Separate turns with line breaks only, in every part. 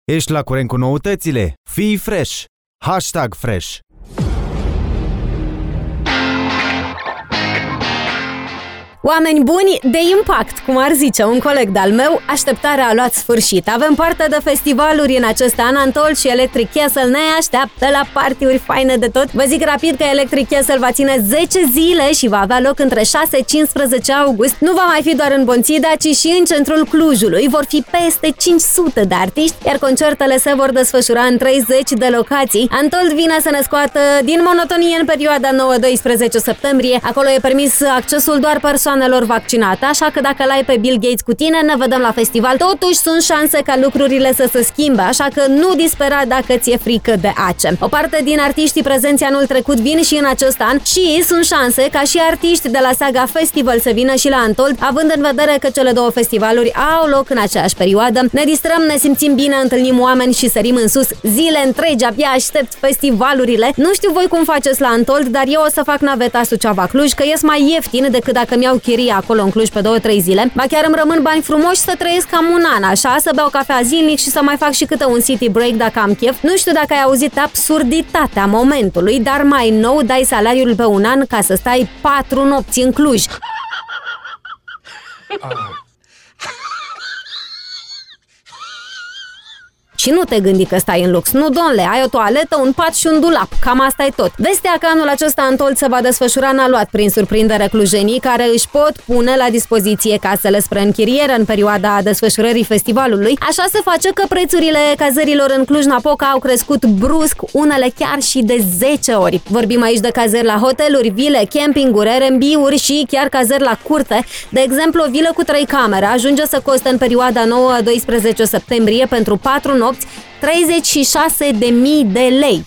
Ești la curent cu noutățile? Fii fresh! #fresh.
Oameni buni de impact, cum ar zice un coleg de-al meu, așteptarea a luat sfârșit. Avem parte de festivaluri în acest an, Untold și Electric Castle ne așteaptă la party-uri faine de tot. Vă zic rapid că Electric Castle va ține 10 zile și va avea loc între 6-15 august. Nu va mai fi doar în Bonțida, ci și în centrul Clujului. Vor fi peste 500 de artiști, iar concertele se vor desfășura în 30 de locații. Untold vine să ne scoată din monotonie în perioada 9-12 septembrie. Acolo e permis accesul doar persoanelor vaccinate, așa că dacă l-ai pe Bill Gates cu tine, ne vedem la festival. Totuși sunt șanse ca lucrurile să se schimbe, așa că nu dispera dacă ți-e frică de ACE. O parte din artiștii prezenți anul trecut vin și în acest an și sunt șanse ca și artiști de la Saga Festival să vină și la Untold, având în vedere că cele două festivaluri au loc în aceeași perioadă. Ne distrăm, ne simțim bine, întâlnim oameni și sărim în sus zile întregi. Abia aștept festivalurile. Nu știu voi cum faceți la Untold, dar eu o să fac naveta Suceava-Cluj, că ies mai ieftin decât dacă mi-au chirie acolo în Cluj pe 2-3 zile. Ba chiar îmi rămân bani frumoși să trăiesc cam un an, așa, să beau cafea zilnic și să mai fac și câte un city break dacă am chef. Nu știu dacă ai auzit absurditatea momentului, dar mai nou dai salariul pe un an ca să stai 4 nopți în Cluj. Și nu te gândi că stai în lux. Nu, domnule, ai o toaletă, un pat și un dulap. Cam asta e tot. Vestea că anul acesta Untold se va desfășura n-a luat prin surprindere clujenii, care își pot pune la dispoziție casele spre închiriere în perioada desfășurării festivalului. Așa se face că prețurile cazărilor în Cluj-Napoca au crescut brusc, unele chiar și de 10 ori. Vorbim aici de cazări la hoteluri, vile, campinguri, Airbnb-uri și chiar cazări la curte. De exemplu, o vilă cu 3 camere ajunge să coste în perioada 9-12 septembrie pentru 4 nopți 36.000 de lei.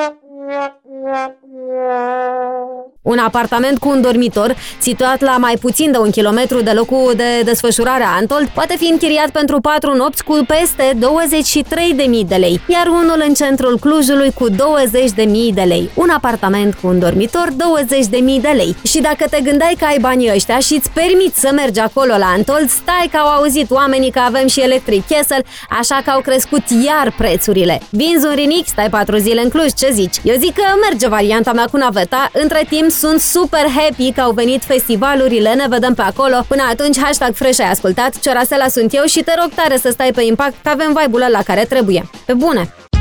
Un apartament cu un dormitor, situat la mai puțin de 1 kilometru de locul de desfășurare a Untold, poate fi închiriat pentru 4 nopți cu peste 23.000 de lei, iar unul în centrul Clujului cu 20.000 de lei. Un apartament cu un dormitor, 20.000 de lei. Și dacă te gândeai că ai banii ăștia și îți permiți să mergi acolo la Untold, stai că au auzit oamenii că avem și Electric Castle, așa că au crescut iar prețurile. Vinzi un rinic, stai 4 zile în Cluj, ce zici? Eu zic că merge varianta mea cu naveta. Între timp sunt super happy că au venit festivalurile, ne vedem pe acolo. Până atunci, #fresh ai ascultat, Ciorasela sunt eu și te rog tare să stai pe impact, că avem vibe-ul ăla care trebuie. Pe bune!